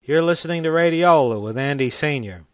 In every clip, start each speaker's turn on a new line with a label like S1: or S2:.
S1: You're listening to Radiola with Andy Sr.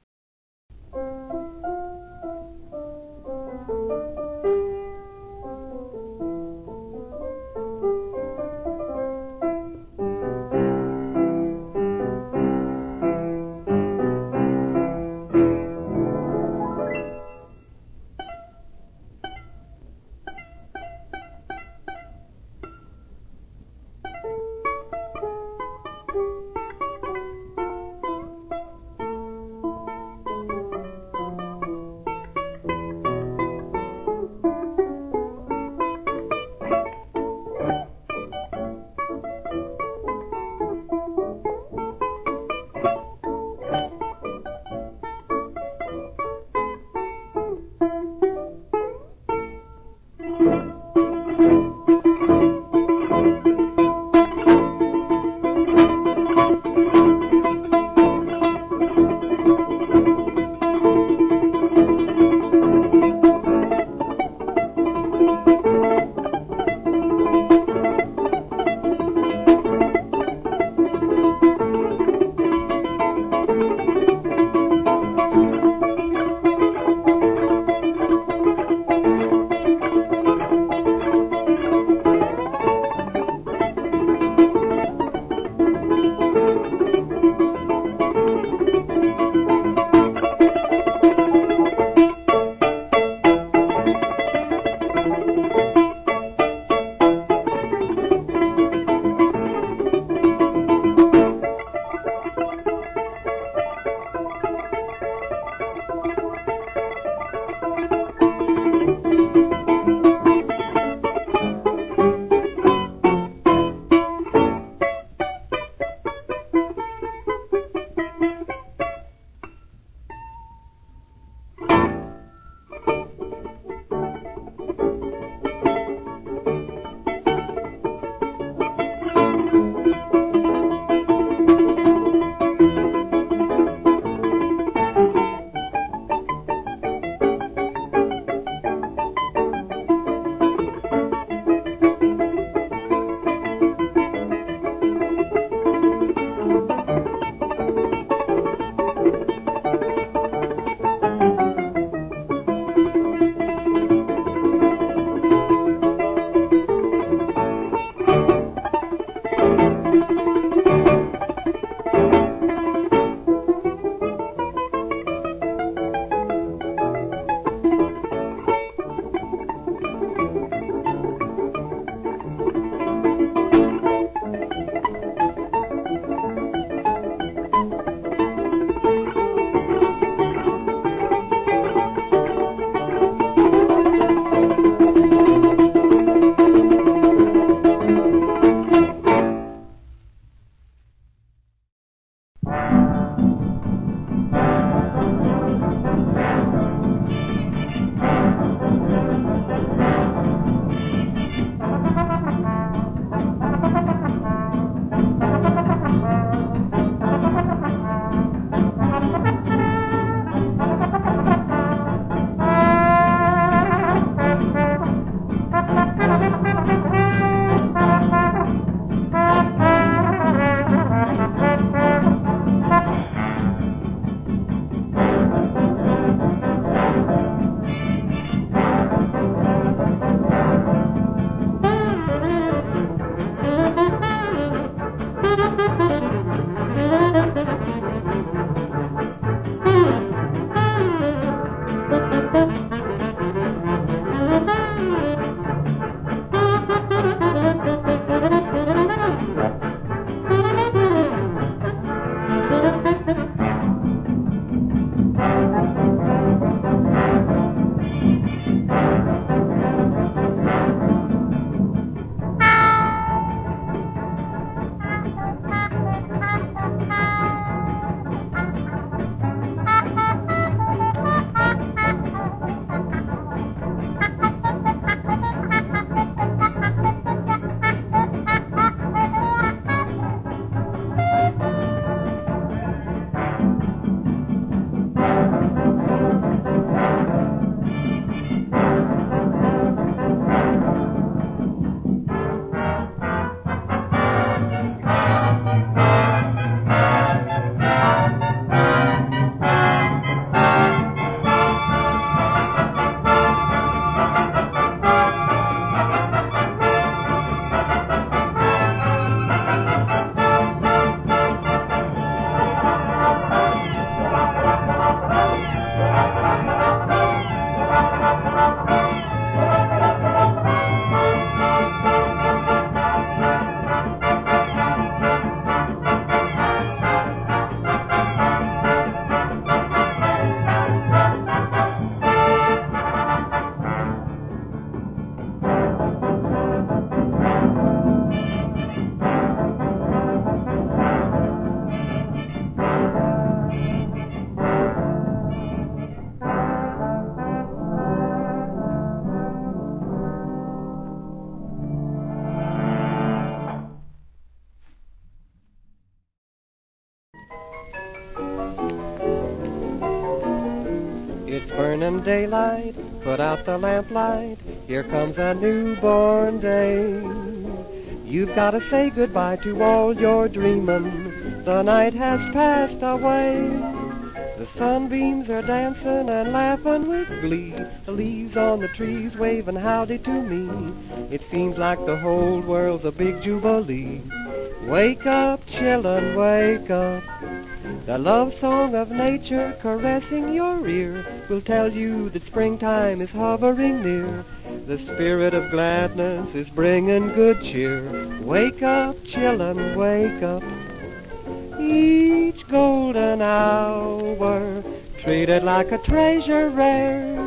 S2: morning daylight, put out the lamplight, here comes a newborn day. You've got to say goodbye to all your dreamin', the night has passed away. The sunbeams are dancing and laughing with glee, the leaves on the trees waving howdy to me. It seems like the whole world's a big jubilee. Wake up, chillin', wake up. The love song of nature caressing your ear will tell you that springtime is hovering near. The spirit of gladness is bringing good cheer. Wake up, chillin', wake up. Each golden hour treated like a treasure rare.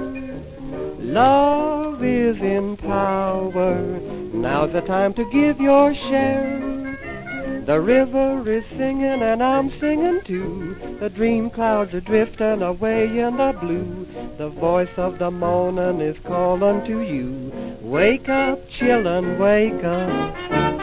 S2: Love is in power. Now's the time to give your share. The river is singing and I'm singing too. The dream clouds are drifting away in the blue. The voice of the morning is calling to you. Wake up, chillin', wake up.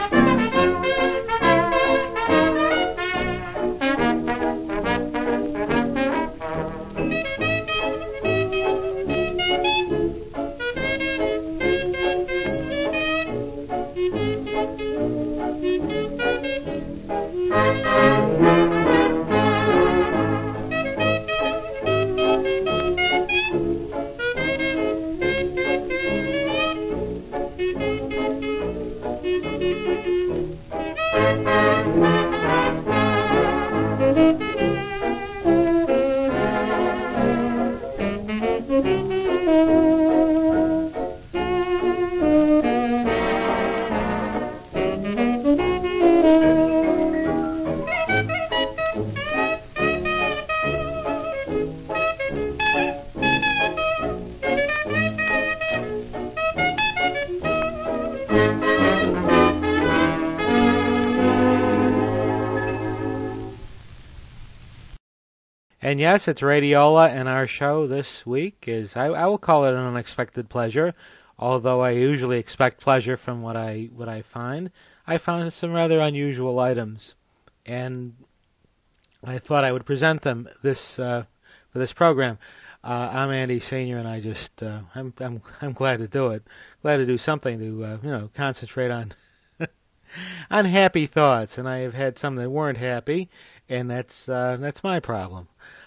S1: And yes, it's Radiola, and our show this week is, I will call it an unexpected pleasure, although I usually expect pleasure from what I find. I found some rather unusual items, and I thought I would present them for this program. I'm Andy Senior, and I just I'm glad to do it. Glad to do something to concentrate on on happy thoughts, and I have had some that weren't happy, and that's my problem.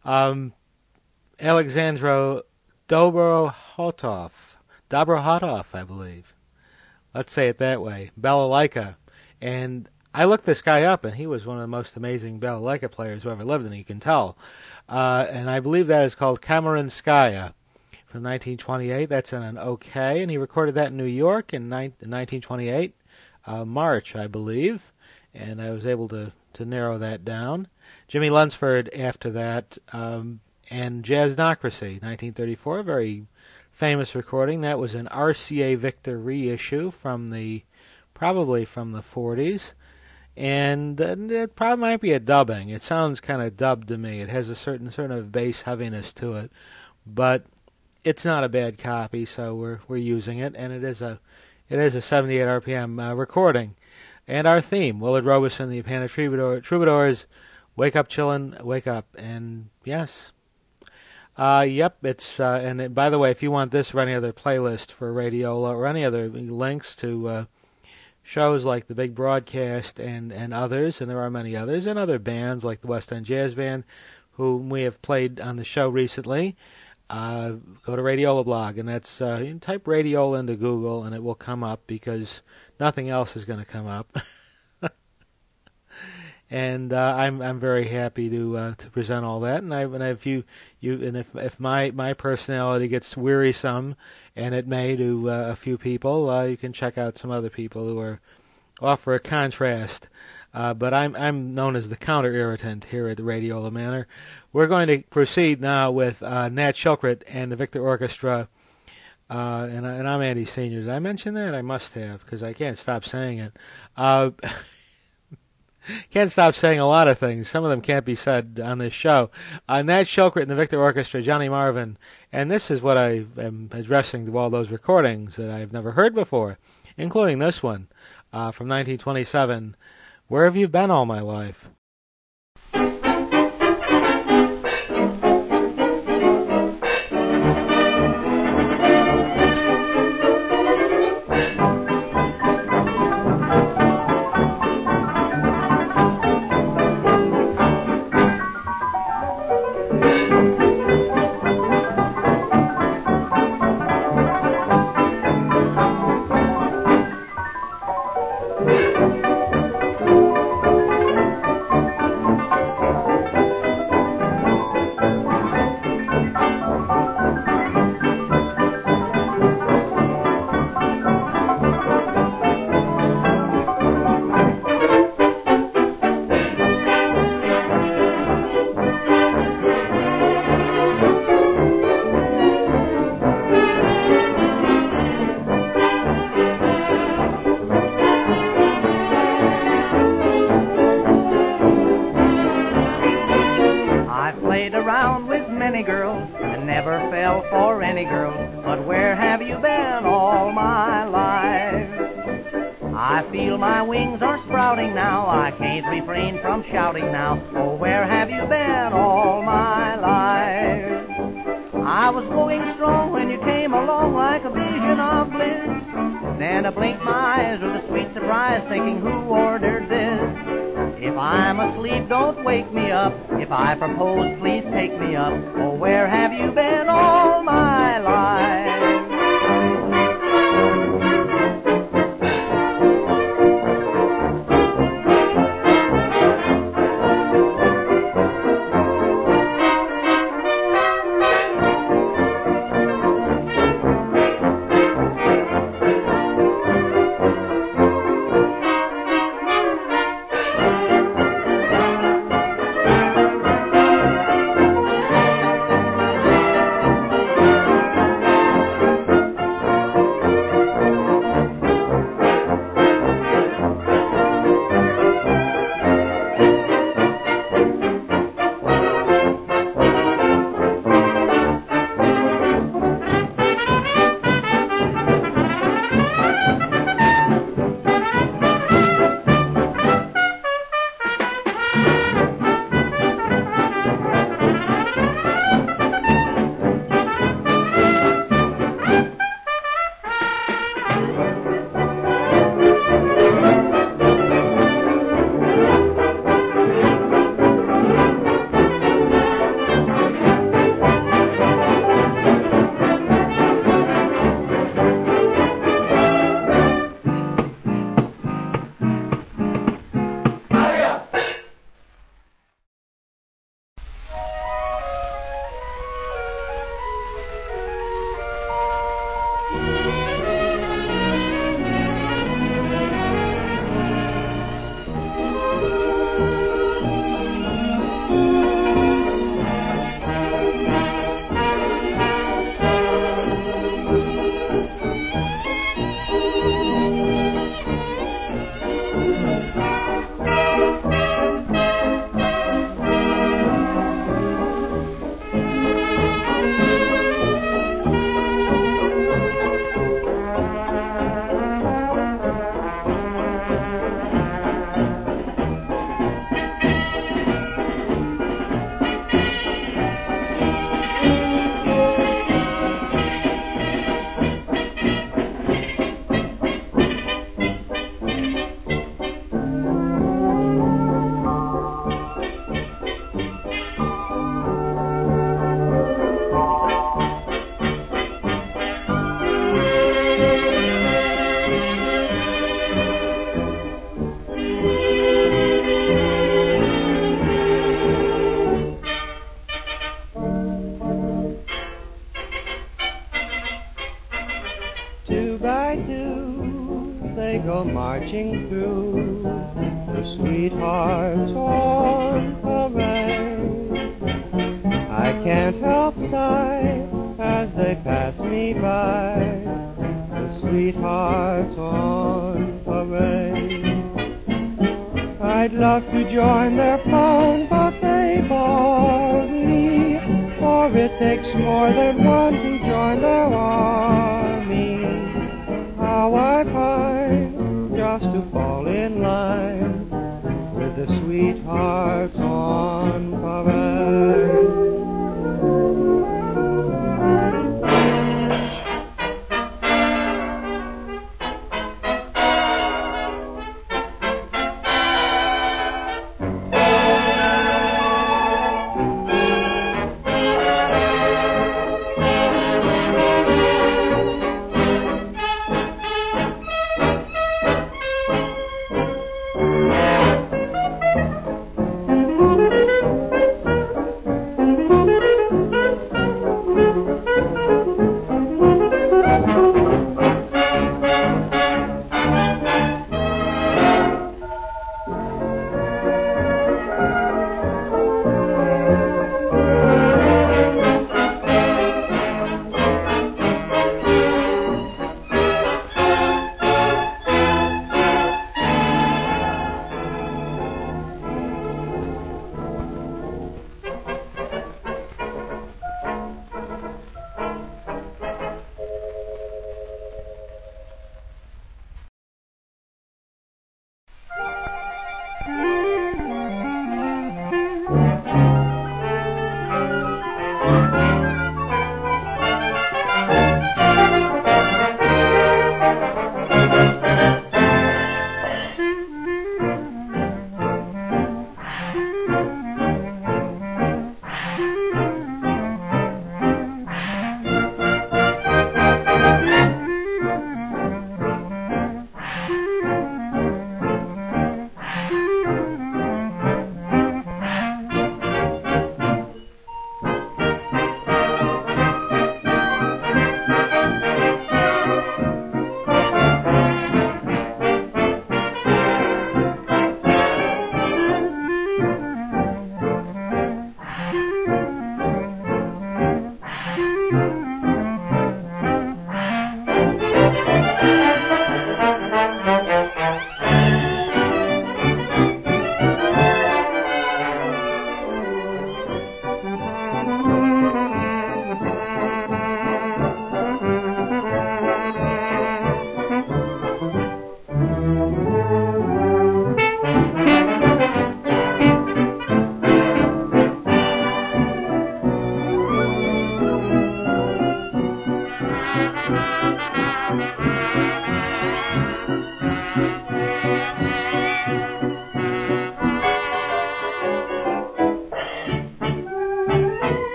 S1: Alexandro Dobrokhotov, I believe. Let's say it that way. Balalaika. And I looked this guy up, and he was one of the most amazing balalaika players who ever lived, and you can tell. And I believe that is called Kamarinskaya from 1928. That's in an OK, and he recorded that in New York in 1928, March, I believe. And I was able to narrow that down. Jimmy Lunsford after that, and Jazznocracy, 1934, a very famous recording. That was an RCA Victor reissue probably from the 40s, and it probably might be a dubbing. It sounds kind of dubbed to me. It has a certain sort of bass heaviness to it, but it's not a bad copy, so we're using it, and it is a 78 RPM recording. And our theme, Willard Robeson, the Panda Troubadours, Wake Up Chillin', Wake Up. And yes, yep, it's, and by the way, if you want this or any other playlist for Radiola or any other links to shows like the Big Broadcast and others, and there are many others, and other bands like the West End Jazz Band, whom we have played on the show recently, go to Radiola blog, and that's, you can type Radiola into Google, and it will come up because nothing else is going to come up. And I'm very happy to present all that. And if my personality gets wearisome, and it may to a few people, you can check out some other people who offer a contrast. But I'm known as the counter irritant here at the Radiola Manor. We're going to proceed now with Nat Shilkret and the Victor Orchestra. And I'm Andy Senior. Did I mention that? I must have, because I can't stop saying it. Can't stop saying a lot of things. Some of them can't be said on this show. Nat Shilkret and the Victor Orchestra, Johnny Marvin. And this is what I am addressing to all those recordings that I've never heard before, including this one from 1927. Where have you been all my life?
S3: played around with many girls and never fell for any girl. But where have you been all my life? I feel my wings are sprouting now. I can't refrain from shouting now. Oh, where have you been all my life? I was going strong when you came along like a vision of bliss. Then I blinked my eyes with a sweet surprise, thinking, who ordered this? If I'm asleep, don't wake me up. If I propose, please take me up. Oh, where have you been all my life?
S2: They go marching through the sweethearts on parade. I can't help sigh as they pass me by, the sweethearts on parade. I'd love to join their fun, but they bore me, for it takes more than one to join their army. How I pine just to fall in line with the sweethearts on parade.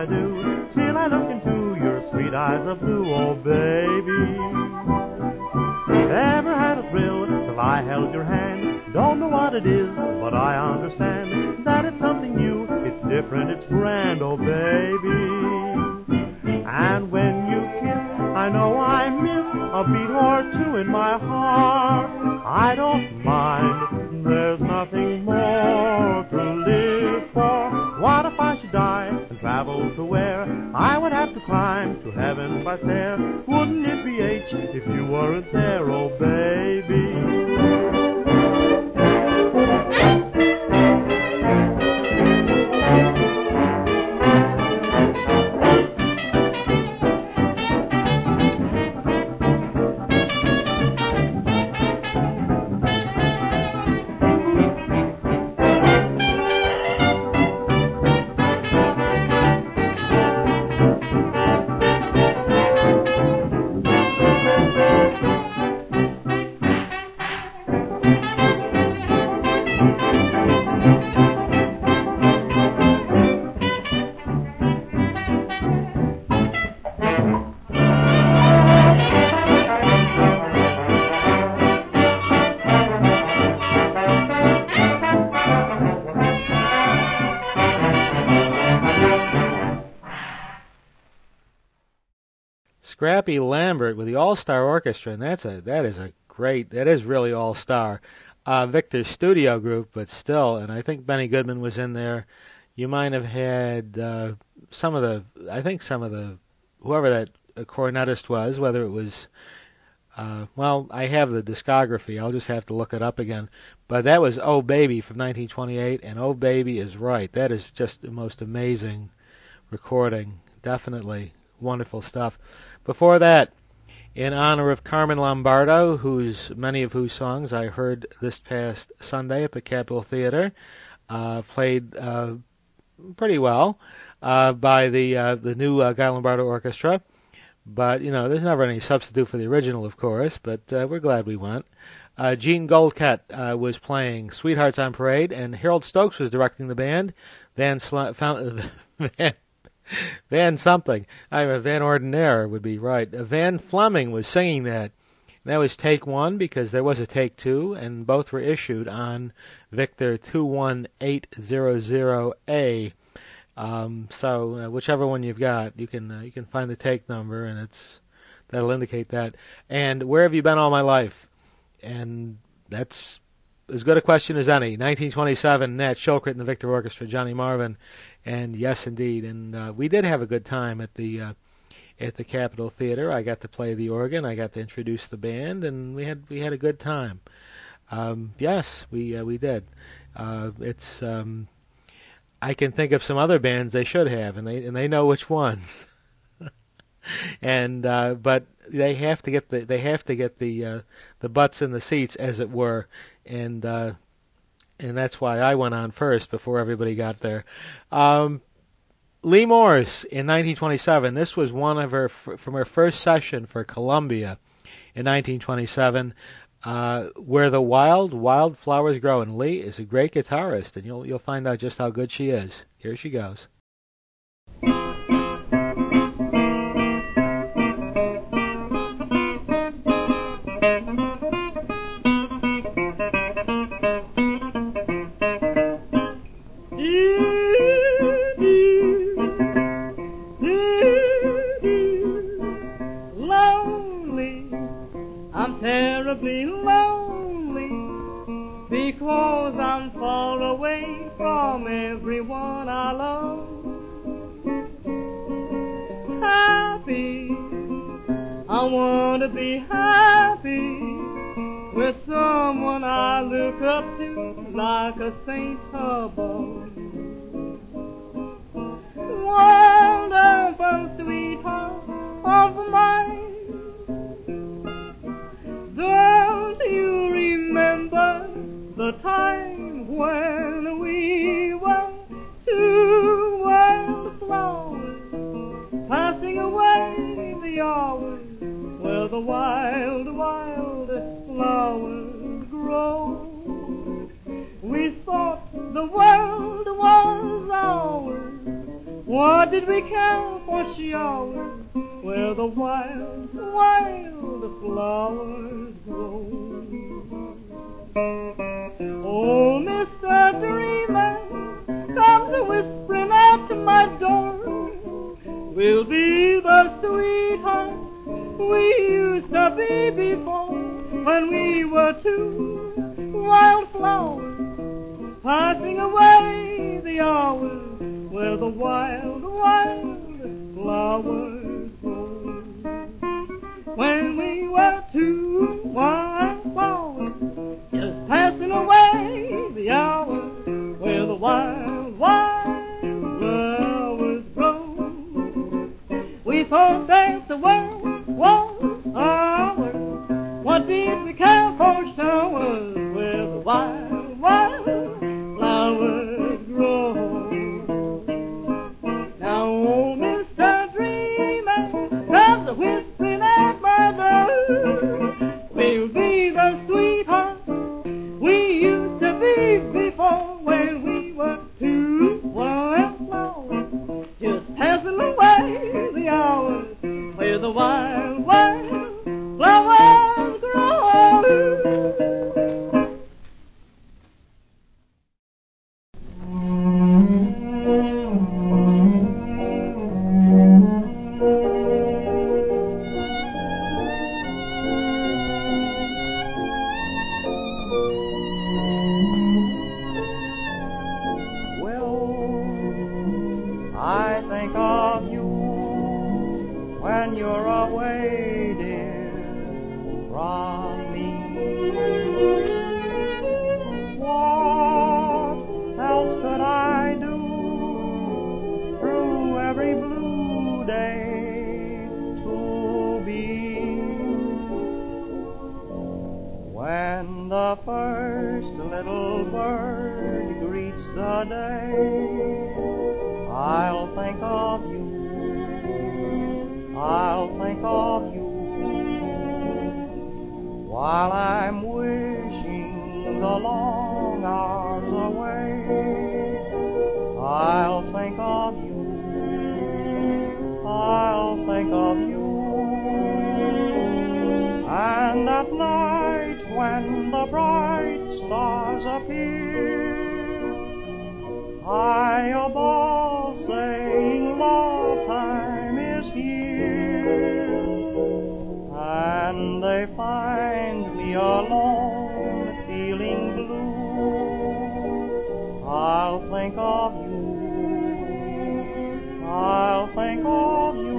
S4: I do, till I look into your sweet eyes of blue, oh baby. Never had a thrill till I held your hand. Don't know what it is, but I understand that it's something new, it's different, it's grand, oh baby. And when you kiss, I know I miss a beat or two in my heart. I don't mind, there's nothing more to live for. What if I should die and travel to where I would have to climb to heaven by stair? Wouldn't it be H if you weren't there, oh baby?
S1: Scrappy Lambert with the All-Star Orchestra, and that is really all-star. Victor's studio group, but still, and I think Benny Goodman was in there. You might have had some of the, whoever that cornetist was, whether it was, I have the discography, I'll just have to look it up again. But that was Oh Baby from 1928, and Oh Baby is right. That is just the most amazing recording. Definitely wonderful stuff. Before that, in honor of Carmen Lombardo, many of whose songs I heard this past Sunday at the Capitol Theater, played pretty well by the new Guy Lombardo Orchestra. But, there's never any substitute for the original, of course, but we're glad we went. Gene Goldcat was playing Sweethearts on Parade, and Harold Stokes was directing the band. Van Ordinaire would be right. Van Fleming was singing that. That was take one because there was a take two, and both were issued on Victor 21800A. So whichever one you've got, you can find the take number, and that'll indicate that. And Where Have You Been All My Life? And that's as good a question as any. 1927, Nat Shilkret and the Victor Orchestra, Johnny Marvin. And yes, indeed. And we did have a good time at the Capitol Theater. I got to play the organ. I got to introduce the band, and we had a good time. Yes, we did. It's I can think of some other bands they should have, and they know which ones. And but they have to get the butts in the seats, as it were, and that's why I went on first before everybody got there. Lee Morris in 1927. This was one of from her first session for Columbia in 1927, where the wild flowers grow. And Lee is a great guitarist, and you'll find out just how good she is. Here she goes.
S5: Terribly lonely because I'm far away from everyone I love. Happy, I want to be happy with someone I look up to like a saint above. Wonderful sweetheart of mine, don't you remember the time when we were two wildflowers, passing away the hours where the wild flowers grow? We thought the world What did we care for showers where the wild, wild flowers grow? Oh, Mr. Dreamer comes whispering out to my door. We'll be the sweethearts we used to be before, when we were two wildflowers passing away the hours where the wild, wild flowers grow. When we were two wildflowers just passing away the hours where the wild, wild flowers grow. We thought that the world was ours. What did we care for showers where the wild, wild flowers grow? Now, old Mr. Dreamer comes whispering at my door. We'll be the sweethearts we used to be before, when we were two wild flowers just passing away the hours where the wild, wild flowers grow.
S2: Well, I think of you when you're away, dear, from me. What else could I do through every blue day to be? When the first little bird greets the day, I'll think of you, I'll think of you, while I'm wishing the long hours away. I'll think of you, I'll think of you. And at night when the bright stars appear, high above saying love time is here, and they find me alone feeling blue, I'll think of you, I'll think of you.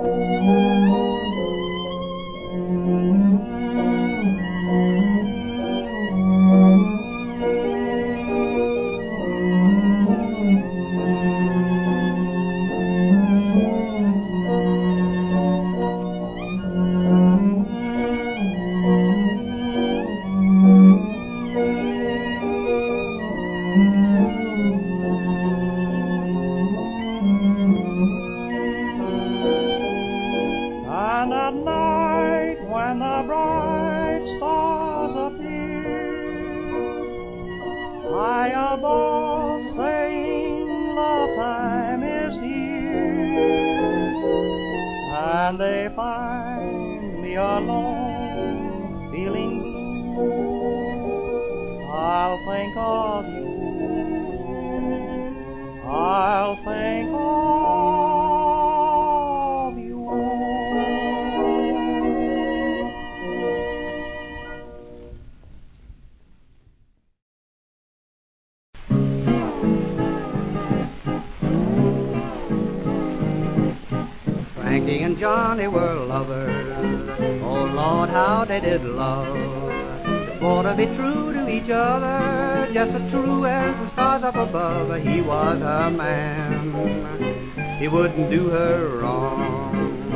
S2: And at night when the bright stars appear, high above saying love time is here, and they find me alone feeling blue, I'll think of you, I'll think of you.
S3: Frankie and Johnny were lovers. Oh Lord, how they did love. They swore to be true to each other, just as true as the stars up above. He was her man. He wouldn't do her wrong.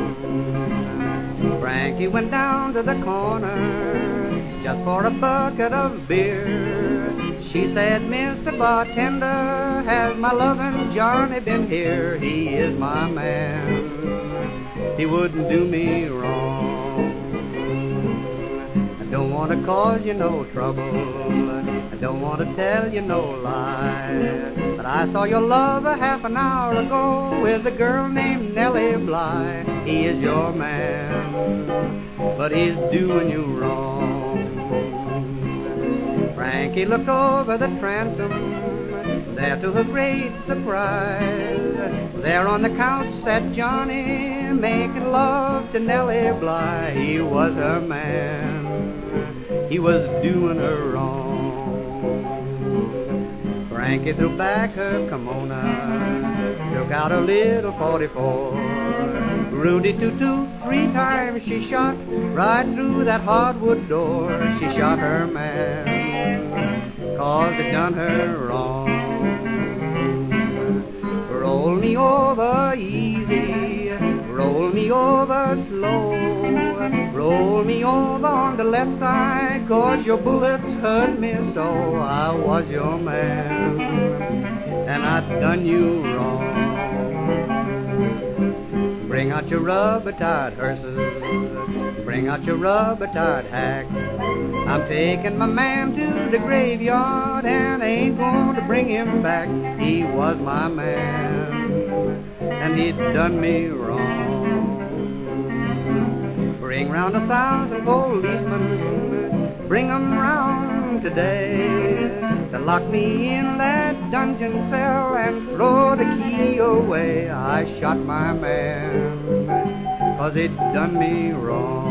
S3: Frankie went down to the corner just for a bucket of beer. She said, Mr. Bartender, has my lovin' Johnny been here? He is my man. He wouldn't do me wrong. I don't
S2: want to cause you no trouble, I don't want to tell you no lie, but I saw your lover half an hour ago with a girl named Nellie Bly. He is your man, but he's doing you wrong. Frankie looked over the transom, there to her great surprise, there on the couch sat Johnny, making love to Nellie Bly. He was her man, he was doing her wrong. Frankie threw back her kimono, took out a little 44. Rudy toot-toot, 3 times she shot, right through that hardwood door. She shot her man, 'cause it done her wrong. Roll me over easy, roll me over slow, roll me over on the left side, 'cause your bullets hurt me so. I was your man, and I done you wrong. Bring out your rubber-tied hearses, bring out your rubber-tied hack. I'm taking my man to the graveyard, and I ain't going to bring him back. He was my man, and he'd done me wrong. Bring round 1,000 policemen, bring 'em round today, to lock me in that dungeon cell and throw the key away. I shot my man, 'cause he'd done me wrong.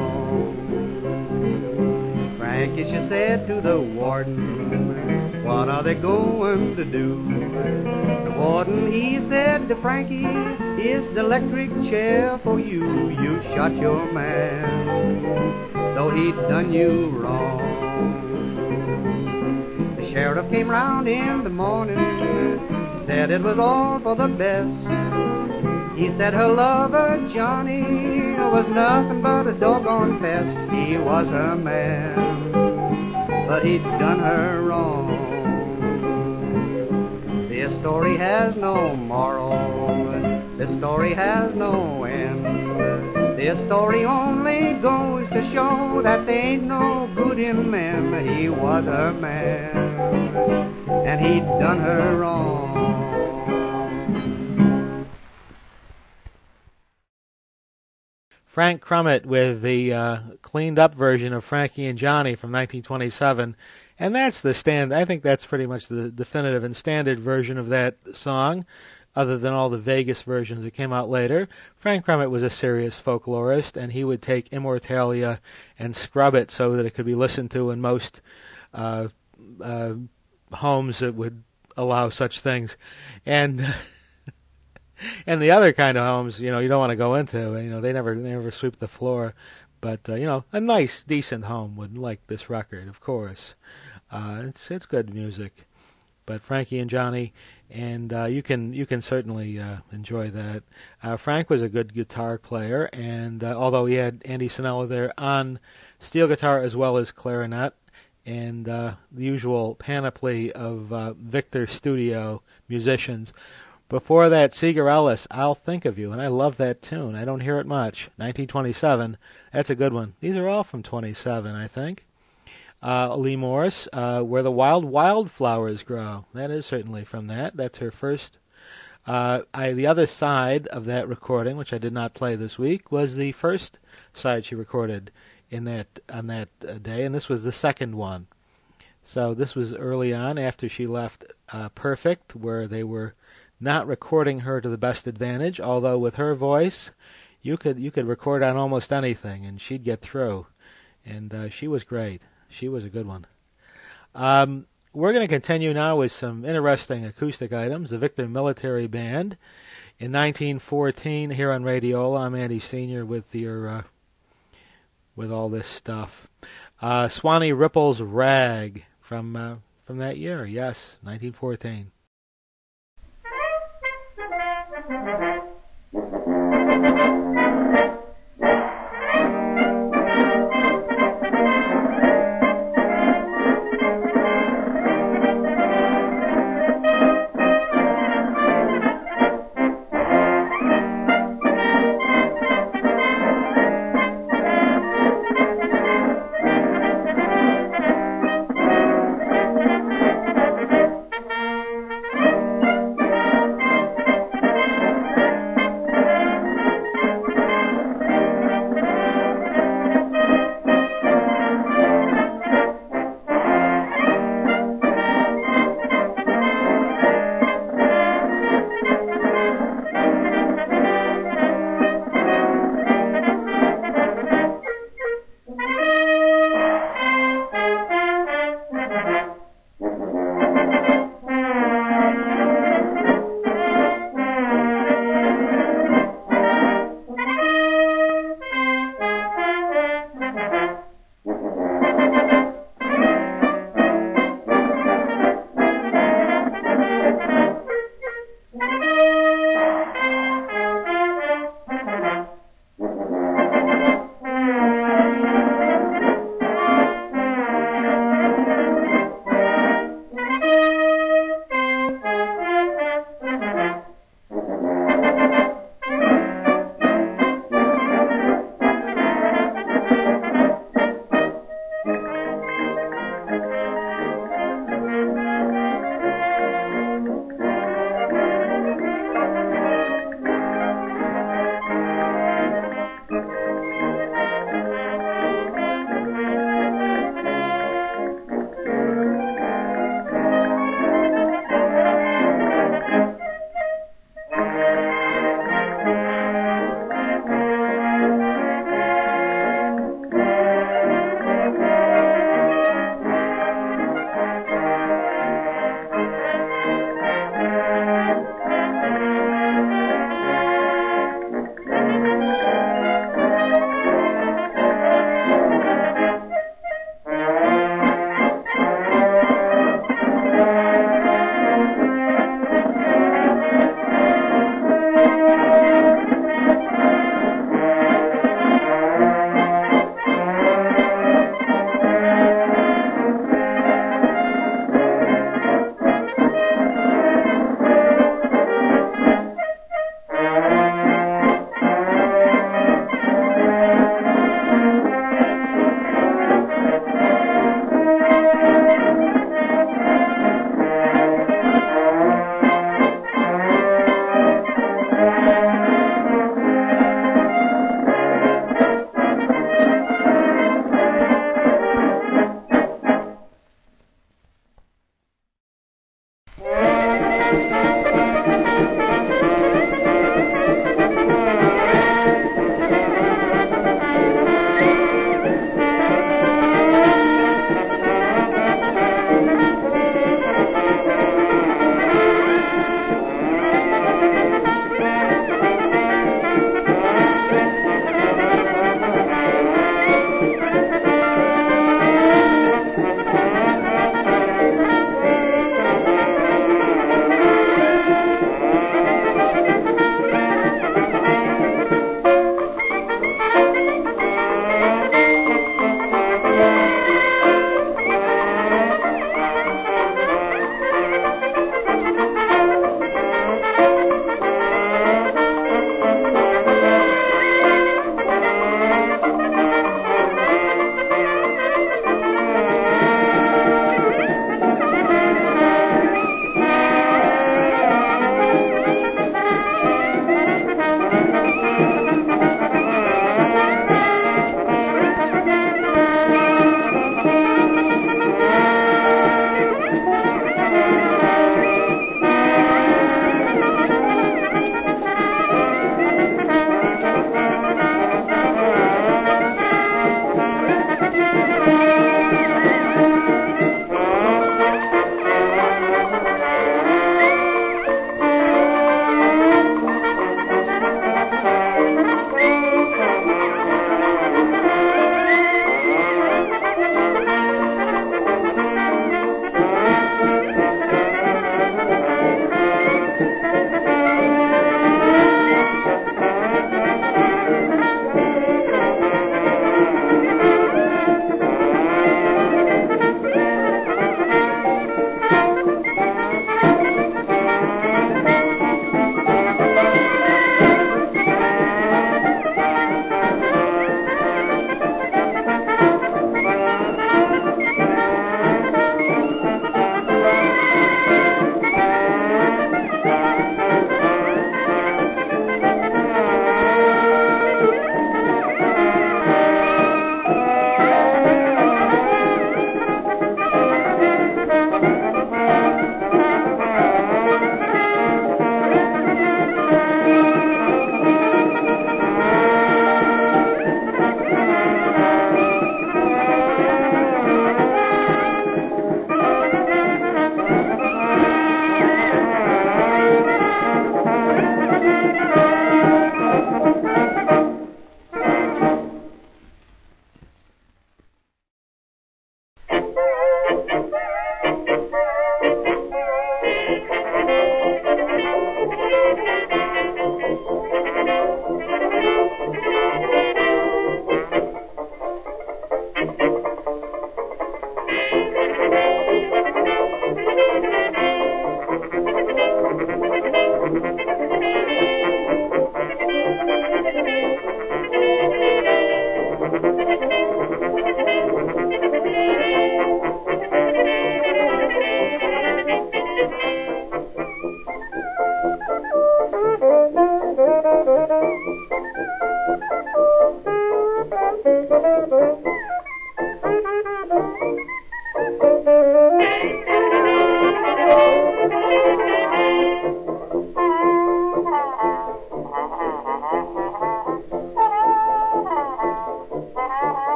S2: Frankie, she said to the warden, what are they going to do? The warden, he said to Frankie, it's the electric chair for you. You shot your man, though he'd done you wrong. The sheriff came round in the morning, said it was all for the best. He said her lover, Johnny, was nothing but a doggone pest. He was her man, but he'd done her wrong. This story has no moral, this story has no end. This story only goes to show that there ain't no good in men. He was her man, and he'd done her wrong.
S1: Frank Crummett with the cleaned up version of Frankie and Johnny from 1927. And that's the I think that's pretty much the definitive and standard version of that song, other than all the Vegas versions that came out later. Frank Crummett was a serious folklorist, and he would take Immortalia and scrub it so that it could be listened to in most homes that would allow such things. And and the other kind of homes, you don't want to go into. They never sweep the floor. But a nice, decent home would like this record, of course. It's good music. But Frankie and Johnny, and you can certainly enjoy that. Frank was a good guitar player, and although he had Andy Sinella there on steel guitar as well as clarinet, and the usual panoply of Victor Studio musicians. Before that, Seeger Ellis, I'll Think of You, and I love that tune. I don't hear it much. 1927, that's a good one. These are all from 27, I think. Lee Morris, Where the Wild Wildflowers Grow. That is certainly from that. That's her first. The other side of that recording, which I did not play this week, was the first side she recorded on that day, and this was the second one. So this was early on after she left Perfect, where they were not recording her to the best advantage, although with her voice, you could record on almost anything, and she'd get through. And she was great. She was a good one. We're going to continue now with some interesting acoustic items. The Victor Military Band. In 1914, here on Radiola, I'm Andy Sr. with all this stuff. Swanee Ripple's Rag from that year. Yes, 1914.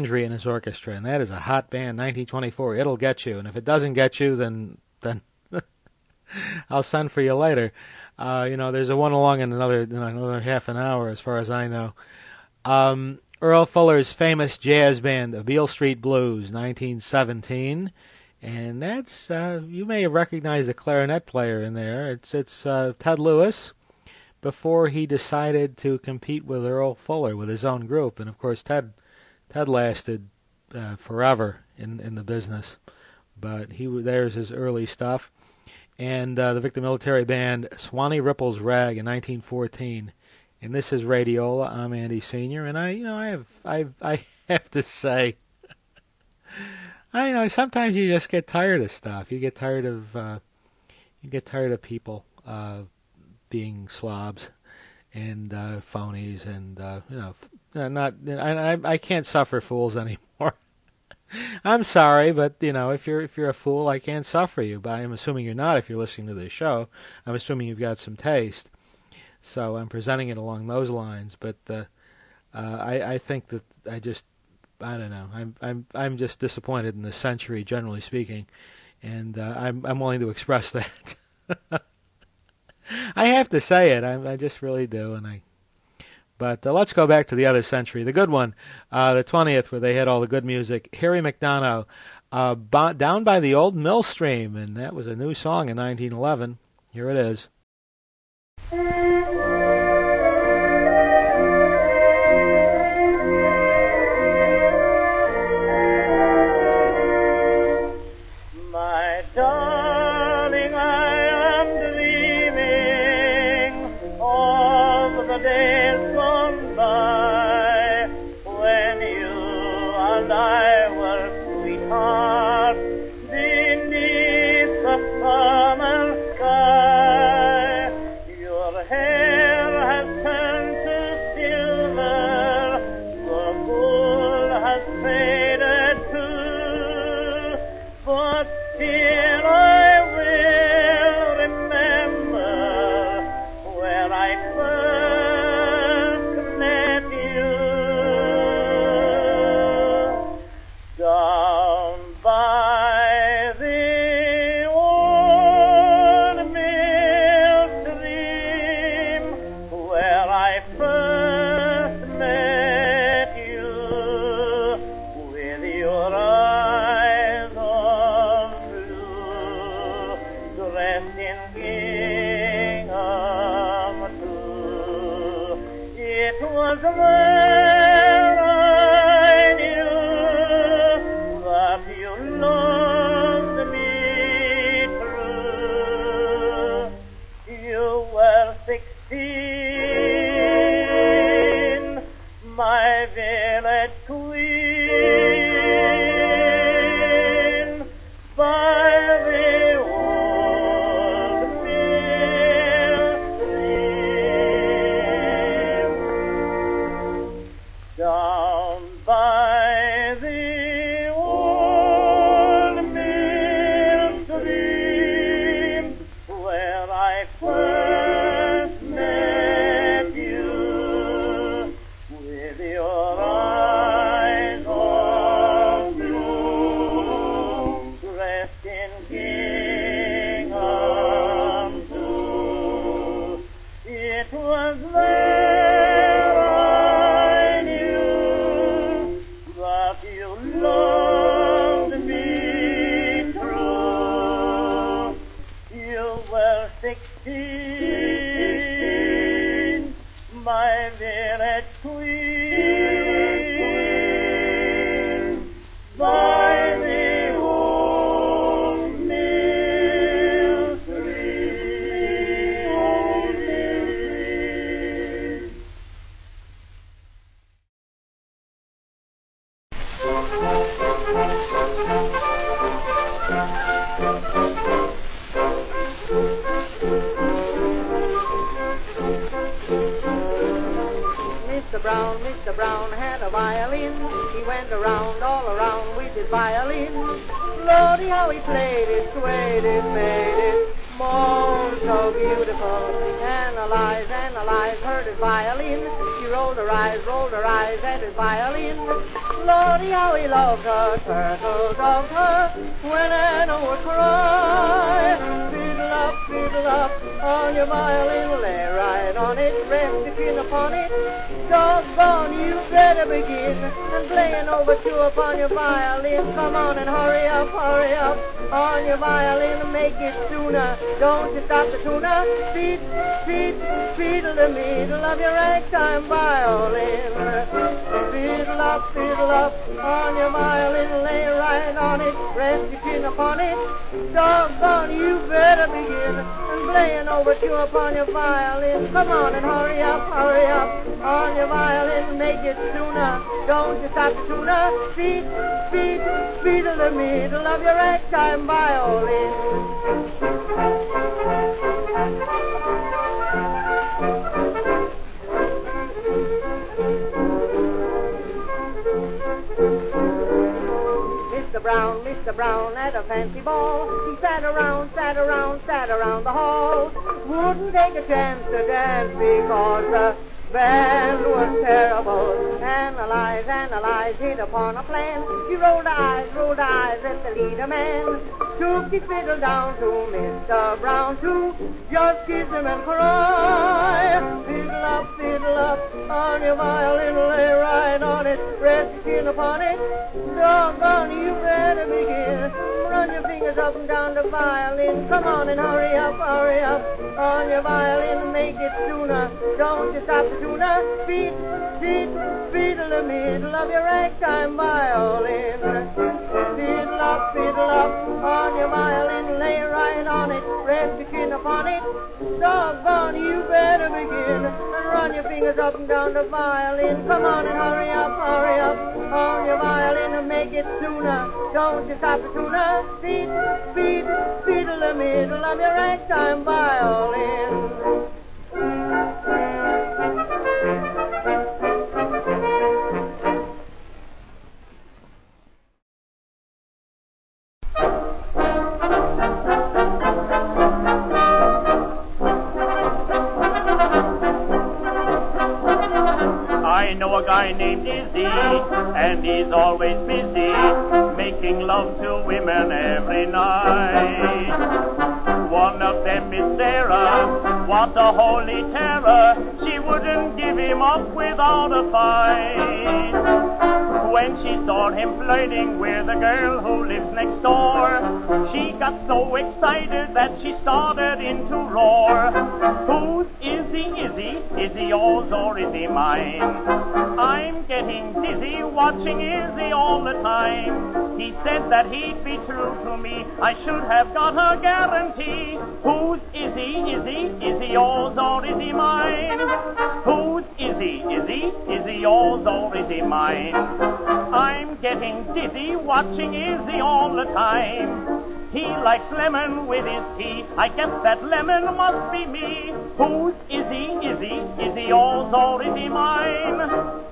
S1: Landry and his orchestra, and that is a hot band, 1924. It'll get you, and if it doesn't get you, then I'll send for you later. There's a one along in another half an hour, as far as I know. Earl Fuller's famous jazz band, the Beale Street Blues, 1917, and that's you may have recognized the clarinet player in there. It's Ted Lewis, before he decided to compete with Earl Fuller with his own group, and of course Ted lasted forever in the business, but there's his early stuff. And the Victor Military Band, Swanee Ripple's Rag in 1914. And this is Radiola. I'm Andy Senior, and I have to say, sometimes you just get tired of stuff. You get tired of people being slobs and phonies, and I can't suffer fools anymore. I'm sorry, but if you're a fool, I can't suffer you. But I'm assuming you're not if you're listening to this show. I'm assuming you've got some taste. So I'm presenting it along those lines. But I think that I don't know. I'm just disappointed in this century, generally speaking, and I'm willing to express that. I have to say it. I just really do, But let's go back to the other century, the good one, the 20th, where they had all the good music. Harry McDonough, Down by the Old Mill Stream, and that was a new song in 1911. Here it is.
S5: My darling, I am dreaming of the days gone by, when you and I were sweethearts beneath the summer sky. Your hair has turned to silver, the gold has faded too, but still I will remember where I first met you. Down by the old mill stream, where I first met you, with your eyes of blue, dressed in gingham too. It was there I knew that you loved me true. You were 16, my village queen, by the old mill stream. Down by the old mill stream, where I first met you, with your eyes of blue, dressed in gingham too. It was there I knew that you loved me true. You were 16, my village queen, by the old mill stream.
S3: Mr. Brown had a violin. He went around, all around with his violin. Lordy, how he played it, swayed it, made it.
S2: moan so beautiful. Analyze, heard his violin. She rolled her eyes at his violin. Lordy, how he loved her, turtle doves her, when Anna would cry. Fiddle up on your violin, lay right on it, rest your chin upon it. Doggone, you better begin, and play an overture upon your violin. Come on and hurry up on your violin, make it sooner. Don't you stop the tuner. Fiddle the middle of your ragtime violin. Fiddle up on your violin, lay right on it, rest your chin upon it. Doggone, you better begin, and play an overture upon your violin. Come on and hurry up on your violin, make it sooner. Don't you stop the tuner. Fiddle the middle of your ragtime violin. Mr. Brown at a fancy ball. He sat around the hall. Wouldn't take a chance to dance because the band was terrible. Analyze, hit upon a plan. He rolled her eyes at the leader man. Took his fiddle down to Mr. Brown to just kiss him and cry. Fiddle up on your violin, lay right on it, rest your chin upon it. Doggone, you better begin. Run your fingers up and down the violin. Come on and hurry up on your violin, make it sooner. Don't you stop the tuner. Fiddle the middle of your ragtime violin. Fiddle up on your violin, lay right on it, rest your chin upon it. Doggone, you better begin, and run your fingers up and down the violin. Come on and hurry up on your violin, and make it sooner. Don't you stop the tuner. Fiddle the middle of your ragtime violin.
S4: I know a guy named Izzy, and he's always busy, making love to women every night. One of them is Sarah, what a holy terror, she wouldn't give him up without a fight. When she saw him flirting with a girl who lives next door, she got so excited that she started into roar. Whose is he? Is he yours or is he mine? I'm getting dizzy watching Izzy all the time. He said that he'd be true to me, I should have got a guarantee. Whose is he? Is he yours or is he mine? Whose is he? Is he yours or is he mine? I'm getting dizzy watching Izzy all the time. He likes lemon with his tea, I guess that lemon must be me. Whose is he? Is he yours or is he mine?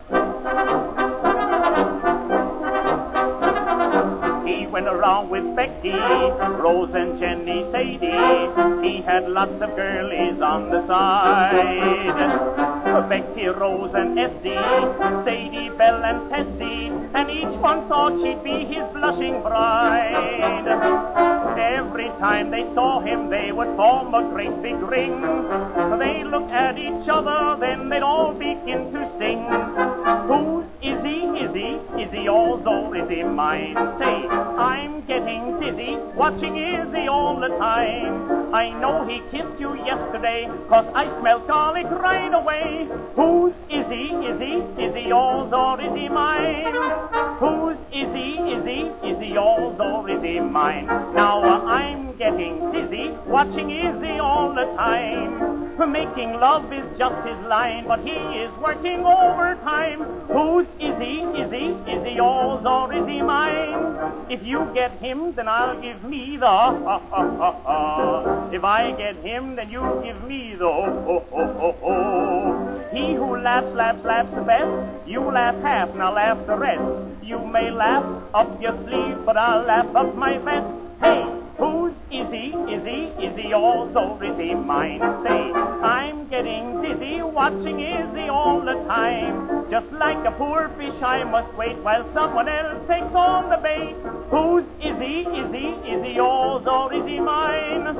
S4: He went around with Becky, Rose and Jenny, Sadie. He had lots of girlies on the side. Becky, Rose and Essie, Sadie, Belle and Tessie, and each one thought she'd be his blushing bride. Every time they saw him, they would form a great big ring. They looked at each other, then they'd all begin to sing. Whose is he? Is he yours or is he mine? Say, I'm getting dizzy watching Izzy all the time. I know he kissed you yesterday, 'cause I smell garlic right away. Whose is he? Is he yours or is he mine? Whose is he? Is he yours or is he mine? Now I'm getting dizzy watching Izzy all the time. Making love is just his line, but he is working overtime. Whose is he? Is he yours or is he mine? If you get him, then I'll give me the ha. If I get him, then you give me the ho. He who laughs the best. You laugh half, now laugh the rest. You may laugh up your sleeve, but I'll laugh up my vest. Hey, whose
S6: Izzy, oh, so Izzy mine. Say, I'm getting dizzy watching Izzy all the time. Just like a poor fish, I must wait while someone else takes on the bait. Who's Izzy, oh, so Izzy mine.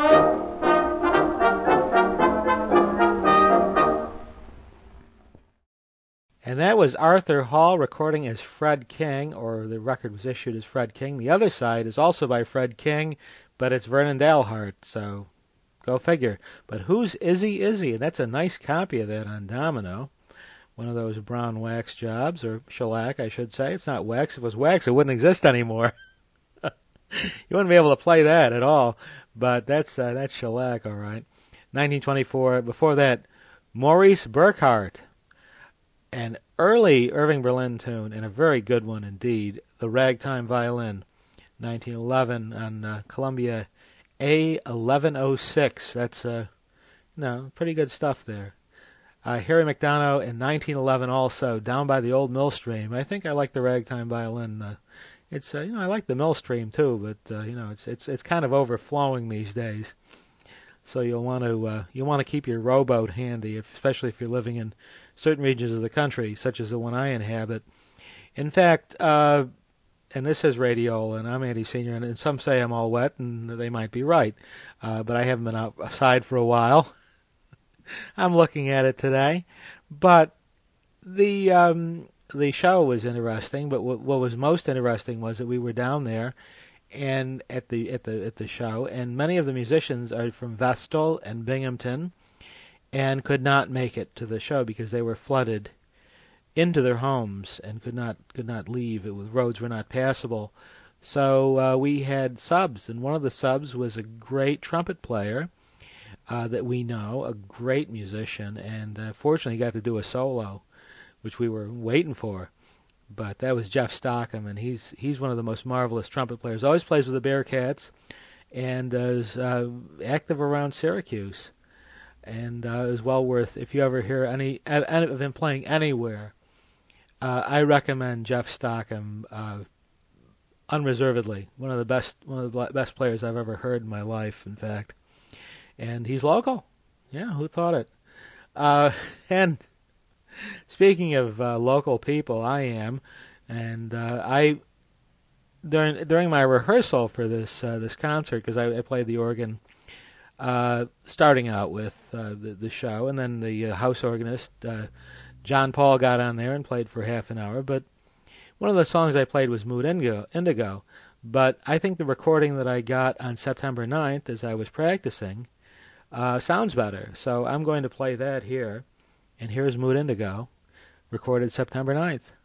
S1: And that was Arthur Hall recording as Fred King, or the record was issued as Fred King. The other side is also by Fred King, but it's Vernon Dalhart, so go figure. But who's Izzy? And that's a nice copy of that on Domino. One of those brown wax jobs, or shellac, I should say. It's not wax. If it was wax, it wouldn't exist anymore. You wouldn't be able to play that at all. But that's shellac, all right. 1924. Before that, Maurice Burkhart. An early Irving Berlin tune, and a very good one indeed, The Ragtime Violin, 1911 on Columbia A1106. That's pretty good stuff there. Harry McDonough in 1911 also, Down by the Old Millstream. I think I like the Ragtime Violin. It's I like the Millstream too, but it's kind of overflowing these days. So you'll want to keep your rowboat handy, especially if you're living in certain regions of the country, such as the one I inhabit. In fact, and this is Radiola, and I'm Andy Senior, and some say I'm all wet, and they might be right, but I haven't been outside for a while. I'm looking at it today, but the show was interesting. But what was most interesting was that we were down there, and at the show, and many of the musicians are from Vestal and Binghamton, and could not make it to the show because they were flooded into their homes and could not leave. Roads were not passable. So we had subs, and one of the subs was a great trumpet player that we know, a great musician, and fortunately got to do a solo, which we were waiting for. But that was Jeff Stockham, and he's one of the most marvelous trumpet players. Always plays with the Bearcats, and is active around Syracuse. And it was well worth, if you ever hear any of him playing anywhere, I recommend Jeff Stockham unreservedly. One of the best players I've ever heard in my life, in fact. And he's local. Yeah, who thought it? And speaking of local people, I am, and I during my rehearsal for this concert, because I played the organ. Starting out with the show, and then the house organist, John Paul, got on there and played for half an hour. But one of the songs I played was Mood Indigo. But I think the recording that I got on September 9th, as I was practicing, sounds better. So I'm going to play that here. And here's Mood Indigo, recorded September 9th.